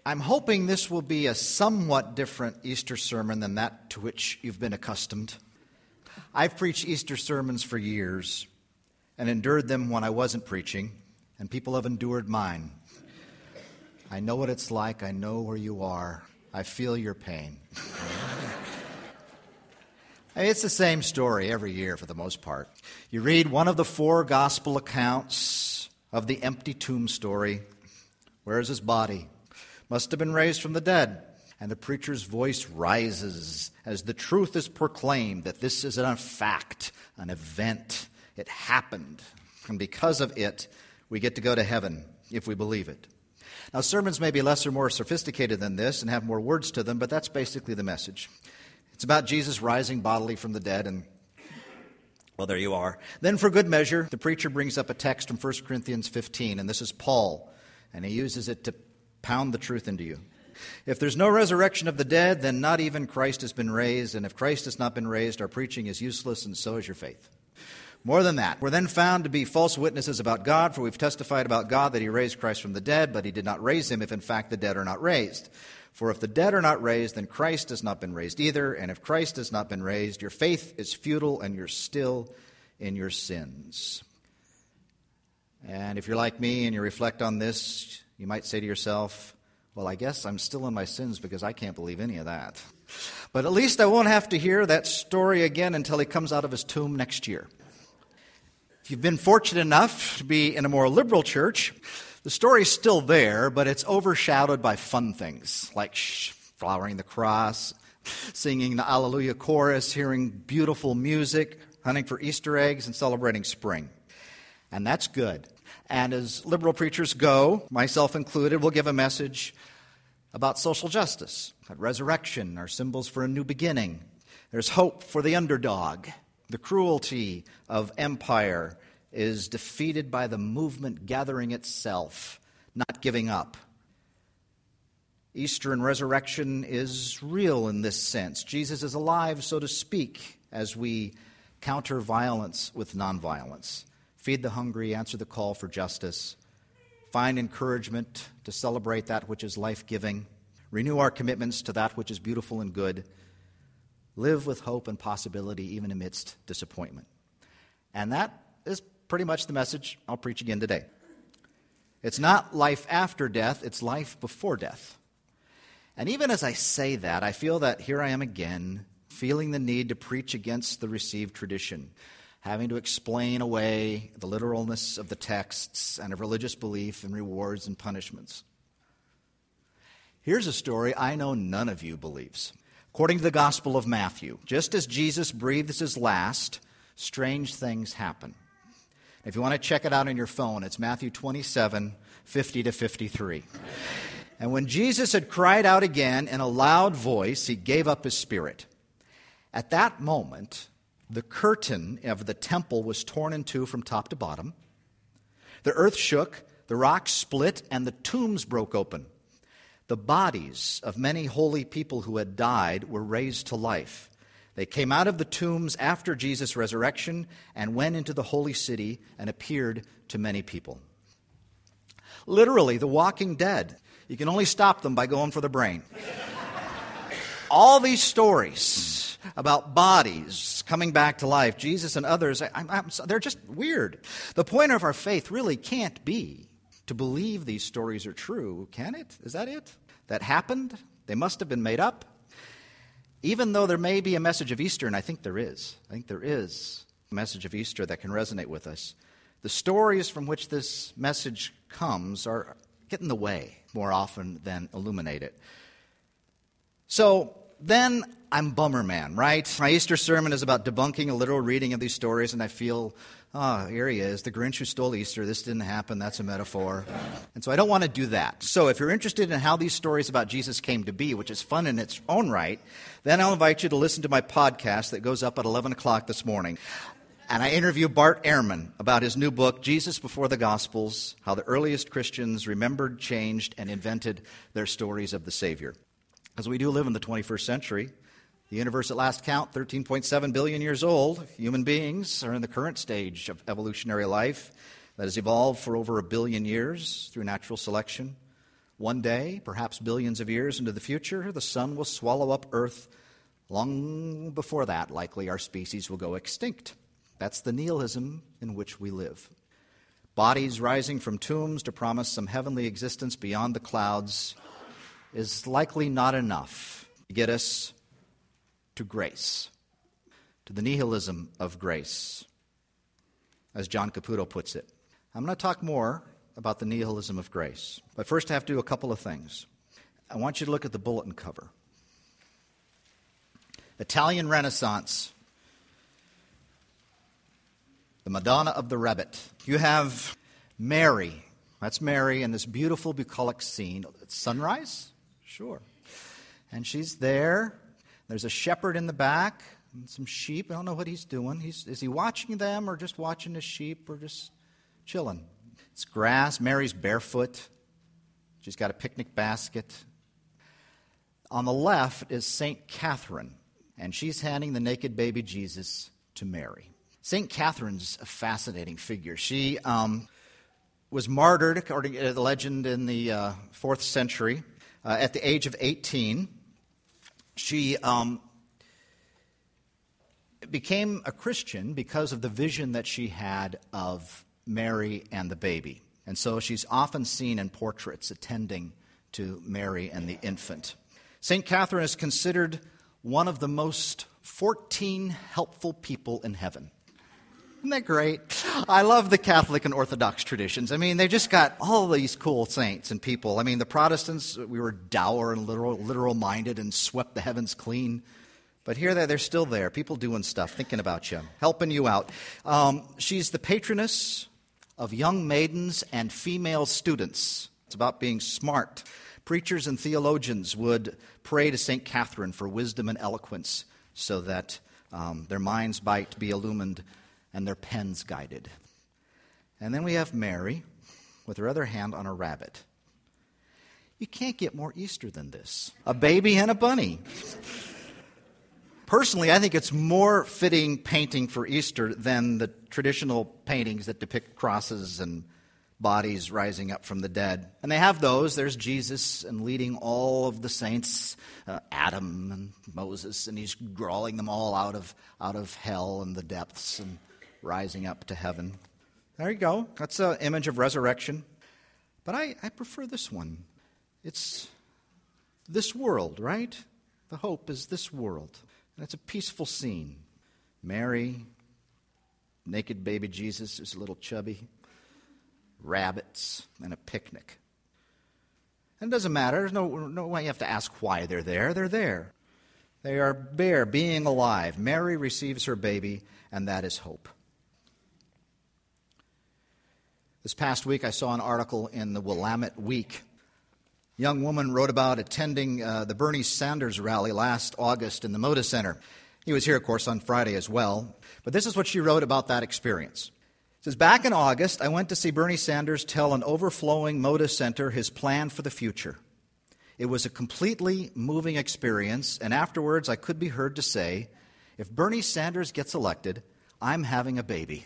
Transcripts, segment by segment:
I'm hoping this will be a somewhat different Easter sermon than that to which you've been accustomed. I've preached Easter sermons for years and endured them when I wasn't preaching, and people have endured mine. I know what it's like. I know where you are. I feel your pain. It's the same story every year for the most part. You read one of the 4 gospel accounts of the empty tomb story. Where is his body? Must have been raised from the dead. And the preacher's voice rises as the truth is proclaimed that this is a fact, an event. It happened. And because of it, we get to go to heaven if we believe it. Now, sermons may be less or more sophisticated than this and have more words to them, but that's basically the message. It's about Jesus rising bodily from the dead, and, well, there you are. Then, for good measure, the preacher brings up a text from 1 Corinthians 15, and this is Paul, and he uses it to pound the truth into you. If there's no resurrection of the dead, then not even Christ has been raised, and if Christ has not been raised, our preaching is useless, and so is your faith. More than that, we're then found to be false witnesses about God, for we've testified about God that he raised Christ from the dead, but he did not raise him if in fact the dead are not raised. For if the dead are not raised, then Christ has not been raised either, and if Christ has not been raised, your faith is futile, and you're still in your sins. And if you're like me and you reflect on this, you might say to yourself, well, I guess I'm still in my sins because I can't believe any of that. But at least I won't have to hear that story again until he comes out of his tomb next year. If you've been fortunate enough to be in a more liberal church, the story's still there, but it's overshadowed by fun things like flowering the cross, singing the Alleluia chorus, hearing beautiful music, hunting for Easter eggs, and celebrating spring. And that's good. And as liberal preachers go, myself included, we'll give a message about social justice, that resurrection are symbols for a new beginning. There's hope for the underdog. The cruelty of empire is defeated by the movement gathering itself, not giving up. Easter and resurrection is real in this sense. Jesus is alive, so to speak, as we counter violence with nonviolence. Feed the hungry, answer the call for justice, find encouragement to celebrate that which is life-giving, renew our commitments to that which is beautiful and good, live with hope and possibility even amidst disappointment. And that is pretty much the message I'll preach again today. It's not life after death, it's life before death. And even as I say that, I feel that here I am again, feeling the need to preach against the received tradition, having to explain away the literalness of the texts and of religious belief and rewards and punishments. Here's a story I know none of you believes. According to the Gospel of Matthew, just as Jesus breathes his last, strange things happen. If you want to check it out on your phone, it's Matthew 27, 50 to 53. And when Jesus had cried out again in a loud voice, he gave up his spirit. At that moment, the curtain of the temple was torn in two from top to bottom. The earth shook, the rocks split, and the tombs broke open. The bodies of many holy people who had died were raised to life. They came out of the tombs after Jesus' resurrection and went into the holy city and appeared to many people. Literally, the walking dead. You can only stop them by going for the brain. All these stories about bodies coming back to life, Jesus and others, they're just weird. The point of our faith really can't be to believe these stories are true, can it? Is that it? That happened? They must have been made up. Even though there may be a message of Easter, and I think there is a message of Easter that can resonate with us, the stories from which this message comes are get in the way more often than illuminate it. So then I'm Bummer Man, right? My Easter sermon is about debunking a literal reading of these stories, and I feel, here he is, the Grinch who stole Easter. This didn't happen. That's a metaphor. And so I don't want to do that. So if you're interested in how these stories about Jesus came to be, which is fun in its own right, then I'll invite you to listen to my podcast that goes up at 11 o'clock this morning. And I interview Bart Ehrman about his new book, Jesus Before the Gospels, How the Earliest Christians Remembered, Changed, and Invented Their Stories of the Savior. As we do live in the 21st century, the universe at last count, 13.7 billion years old. Human beings are in the current stage of evolutionary life that has evolved for over 1 billion years through natural selection. One day, perhaps billions of years into the future, the sun will swallow up Earth. Long before that, likely our species will go extinct. That's the nihilism in which we live. Bodies rising from tombs to promise some heavenly existence beyond the clouds is likely not enough to get us to grace, to the nihilism of grace, as John Caputo puts it. I'm going to talk more about the nihilism of grace. But first I have to do a couple of things. I want you to look at the bulletin cover. Italian Renaissance, the Madonna of the Rabbit. You have Mary. That's Mary in this beautiful bucolic scene. It's sunrise? Sure. And she's there. There's a shepherd in the back and some sheep. I don't know what he's doing. Is he watching them or just watching his sheep or just chilling? It's grass. Mary's barefoot. She's got a picnic basket. On the left is St. Catherine, and she's handing the naked baby Jesus to Mary. St. Catherine's a fascinating figure. She was martyred, according to the legend, in the 4th century. At the age of 18, she became a Christian because of the vision that she had of Mary and the baby. And so she's often seen in portraits attending to Mary and the infant. St. Catherine is considered one of the most 14 helpful people in heaven. Isn't that great? I love the Catholic and Orthodox traditions. I mean, they just got all these cool saints and people. I mean, the Protestants, we were dour and literal-minded and swept the heavens clean. But here they're still there, people doing stuff, thinking about you, helping you out. She's the patroness of young maidens and female students. It's about being smart. Preachers and theologians would pray to St. Catherine for wisdom and eloquence so that their minds might be illumined and their pens guided. And then we have Mary with her other hand on a rabbit. You can't get more Easter than this. A baby and a bunny. Personally, I think it's more fitting painting for Easter than the traditional paintings that depict crosses and bodies rising up from the dead. And they have those. There's Jesus and leading all of the saints, Adam and Moses, and he's drawing them all out of hell and the depths and rising up to heaven. There you go. That's an image of resurrection. But I prefer this one. It's this world, right? The hope is this world. And it's a peaceful scene. Mary, naked baby Jesus, who's a little chubby, rabbits, and a picnic. And it doesn't matter. There's no way you have to ask why they're there. They're there. They are bare, being alive. Mary receives her baby, and that is hope. This past week, I saw an article in the Willamette Week. A young woman wrote about attending the Bernie Sanders rally last August in the Moda Center. He was here, of course, on Friday as well. But this is what she wrote about that experience. It says, back in August, I went to see Bernie Sanders tell an overflowing Moda Center his plan for the future. It was a completely moving experience, and afterwards I could be heard to say, if Bernie Sanders gets elected, I'm having a baby.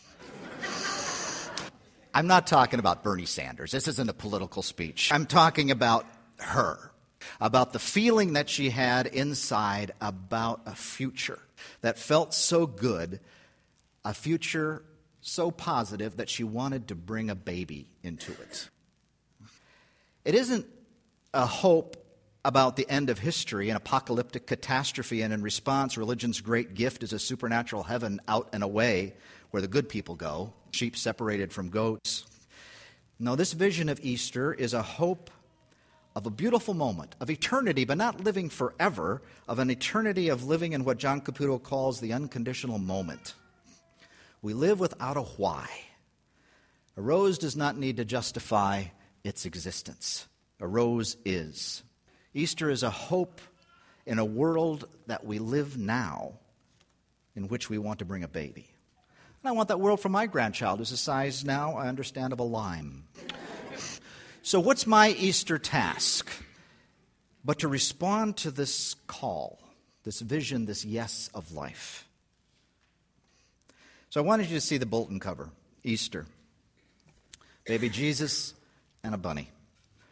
I'm not talking about Bernie Sanders. This isn't a political speech. I'm talking about her, about the feeling that she had inside about a future that felt so good, a future so positive that she wanted to bring a baby into it. It isn't a hope about the end of history, an apocalyptic catastrophe, and in response, religion's great gift is a supernatural heaven out and away where the good people go, sheep separated from goats. No, this vision of Easter is a hope of a beautiful moment, of eternity, but not living forever, of an eternity of living in what John Caputo calls the unconditional moment. We live without a why. A rose does not need to justify its existence. A rose is. Easter is a hope in a world that we live now in which we want to bring a baby. And I want that world for my grandchild, who's the size now, I understand, of a lime. So what's my Easter task? But to respond to this call, this vision, this yes of life. So I wanted you to see the bulletin cover, Easter. Baby Jesus and a bunny.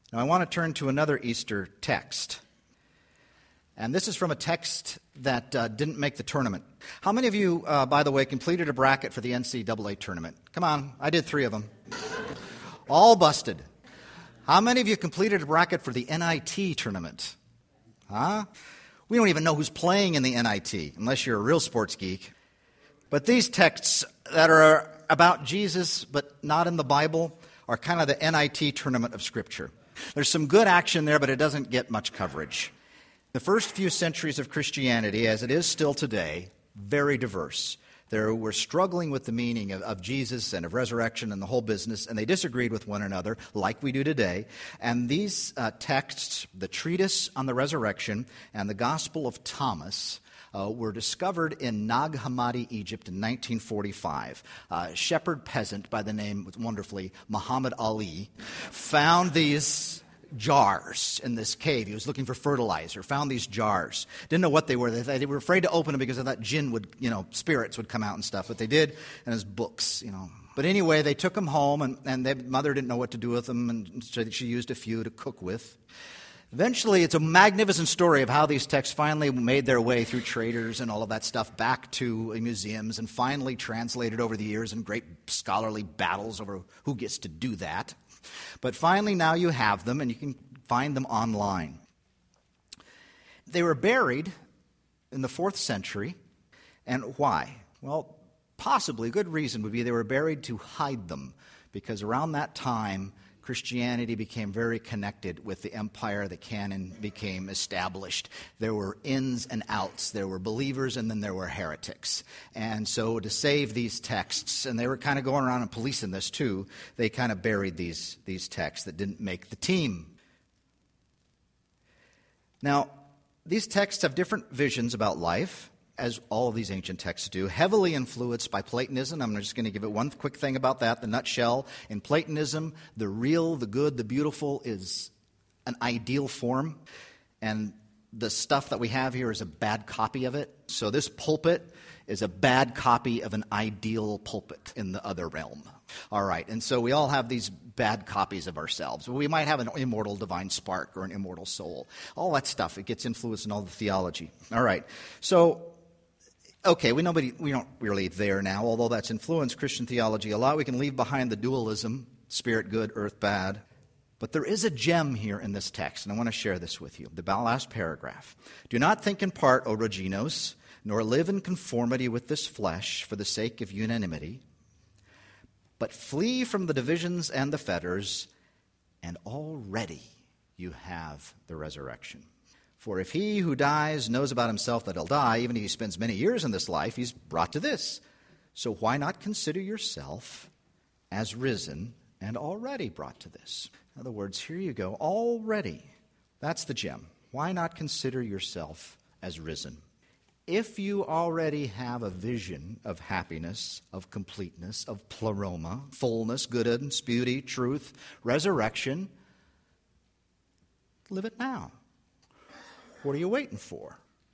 Now, I want to turn to another Easter text. And this is from a text that didn't make the tournament. How many of you, by the way, completed a bracket for the NCAA tournament? Come on, I did 3 of them. All busted. How many of you completed a bracket for the NIT tournament? Huh? We don't even know who's playing in the NIT, unless you're a real sports geek. But these texts that are about Jesus, but not in the Bible, are kind of the NIT tournament of Scripture. There's some good action there, but it doesn't get much coverage. The first few centuries of Christianity, as it is still today, very diverse. They were struggling with the meaning of Jesus and of resurrection and the whole business, and they disagreed with one another, like we do today. And these texts, the Treatise on the Resurrection and the Gospel of Thomas, were discovered in Nag Hammadi, Egypt in 1945. A shepherd peasant by the name, wonderfully, Muhammad Ali, found these jars in this cave. He was looking for fertilizer, found these jars. Didn't know what they were. They were afraid to open them because of that jinn would, spirits would come out and stuff. But they did, and his books, But anyway, they took them home, and their mother didn't know what to do with them, and so she used a few to cook with. Eventually, it's a magnificent story of how these texts finally made their way through traders and all of that stuff back to museums and finally translated over the years in great scholarly battles over who gets to do that. But finally, now you have them, and you can find them online. They were buried in the 4th century, and why? Well, possibly a good reason would be they were buried to hide them, because around that time, Christianity became very connected with the empire. The canon became established. There were ins and outs. There were believers, and then there were heretics. And so to save these texts, and they were kind of going around and policing this too, they kind of buried these texts that didn't make the team. Now, these texts have different visions about life, as all of these ancient texts do, heavily influenced by Platonism. I'm just going to give it one quick thing about that, the nutshell. In Platonism, the real, the good, the beautiful is an ideal form, and the stuff that we have here is a bad copy of it. So this pulpit is a bad copy of an ideal pulpit in the other realm. All right, and so we all have these bad copies of ourselves. We might have an immortal divine spark or an immortal soul. All that stuff, it gets influenced in all the theology. All right, so okay, we don't really there now, although that's influenced Christian theology a lot. We can leave behind the dualism, spirit good, earth bad. But there is a gem here in this text, and I want to share this with you. The last paragraph. Do not think in part, O Roginos, nor live in conformity with this flesh for the sake of unanimity, but flee from the divisions and the fetters, and already you have the resurrection. For if he who dies knows about himself that he'll die, even if he spends many years in this life, he's brought to this. So why not consider yourself as risen and already brought to this? In other words, here you go, already. That's the gem. Why not consider yourself as risen? If you already have a vision of happiness, of completeness, of pleroma, fullness, goodness, beauty, truth, resurrection, live it now. What are you waiting for?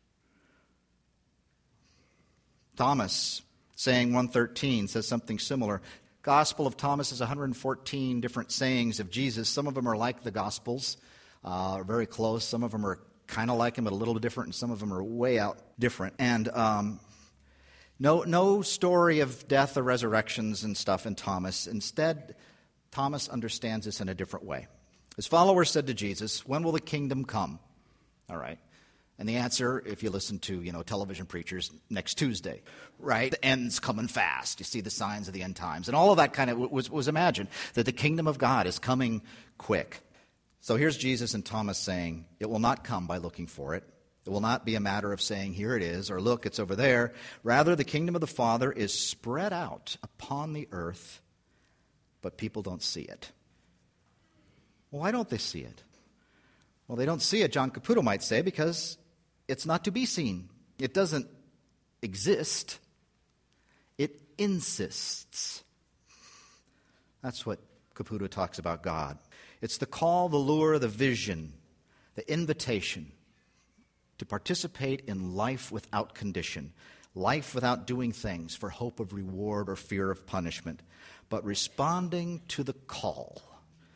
Thomas, saying 113, says something similar. Gospel of Thomas is 114 different sayings of Jesus. Some of them are like the Gospels, very close. Some of them are kind of like him, but a little bit different, and some of them are way out different. And no story of death or resurrections and stuff in Thomas. Instead, Thomas understands this in a different way. His followers said to Jesus, "When will the kingdom come?" All right. And the answer, if you listen to, television preachers, next Tuesday, right? The end's coming fast. You see the signs of the end times. And all of that kind of was imagined, that the kingdom of God is coming quick. So here's Jesus and Thomas saying, it will not come by looking for it. It will not be a matter of saying, here it is, or look, it's over there. Rather, the kingdom of the Father is spread out upon the earth, but people don't see it. Well, why don't they see it? Well, they don't see it, John Caputo might say, because it's not to be seen. It doesn't exist. It insists. That's what Caputo talks about God. It's the call, the lure, the vision, the invitation to participate in life without condition, life without doing things for hope of reward or fear of punishment, but responding to the call.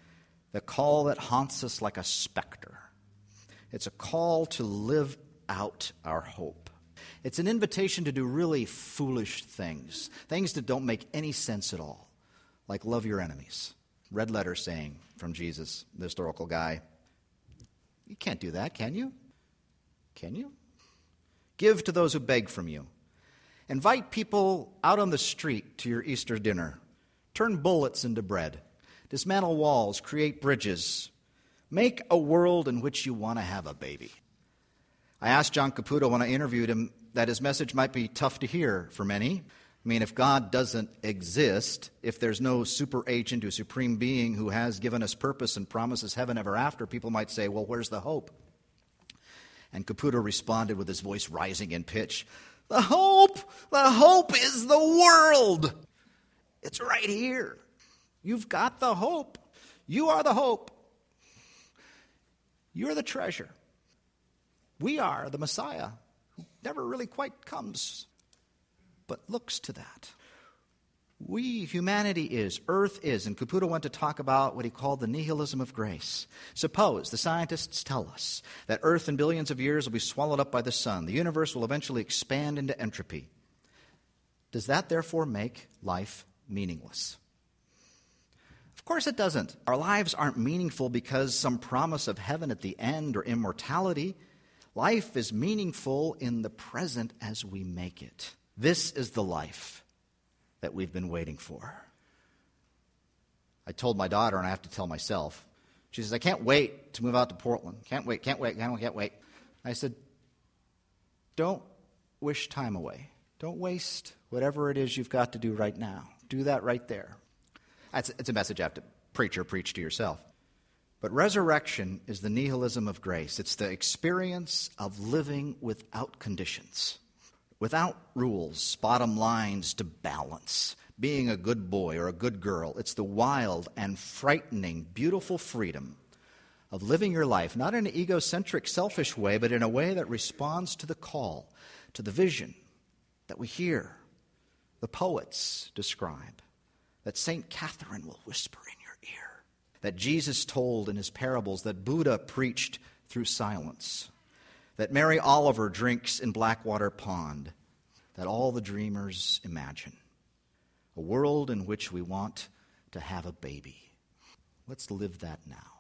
the call that haunts us like a specter. It's a call to live out our hope. It's an invitation to do really foolish things, things that don't make any sense at all, like love your enemies. Red letter saying from Jesus, the historical guy. You can't do that, can you? Can you? Give to those who beg from you. Invite people out on the street to your Easter dinner. Turn bullets into bread. Dismantle walls, create bridges. Make a world in which you want to have a baby. I asked John Caputo when I interviewed him that his message might be tough to hear for many. I mean, if God doesn't exist, if there's no super agent or supreme being who has given us purpose and promises heaven ever after, people might say, well, where's the hope? And Caputo responded with his voice rising in pitch, the hope is the world. It's right here. You've got the hope. You are the hope. You're the treasure. We are the Messiah, who never really quite comes, but looks to that. We, humanity is, earth is, and Caputo went to talk about what he called the nihilism of grace. Suppose the scientists tell us that earth in billions of years will be swallowed up by the sun. The universe will eventually expand into entropy. Does that therefore make life meaningless? Of course it doesn't. Our lives aren't meaningful because some promise of heaven at the end or immortality. Life is meaningful in the present as we make it. This is the life that we've been waiting for. I told my daughter, and I have to tell myself, she says, I can't wait to move out to Portland. Can't wait. I said, don't wish time away. Don't waste whatever it is you've got to do right now. Do that right there. It's a message I have to preach to yourself. But resurrection is the nihilism of grace. It's the experience of living without conditions, without rules, bottom lines to balance, being a good boy or a good girl. It's the wild and frightening, beautiful freedom of living your life, not in an egocentric, selfish way, but in a way that responds to the call, to the vision that we hear the poets describe, that St. Catherine will whisper in your ear, that Jesus told in his parables, that Buddha preached through silence, that Mary Oliver drinks in Blackwater Pond, that all the dreamers imagine. A world in which we want to have a baby. Let's live that now.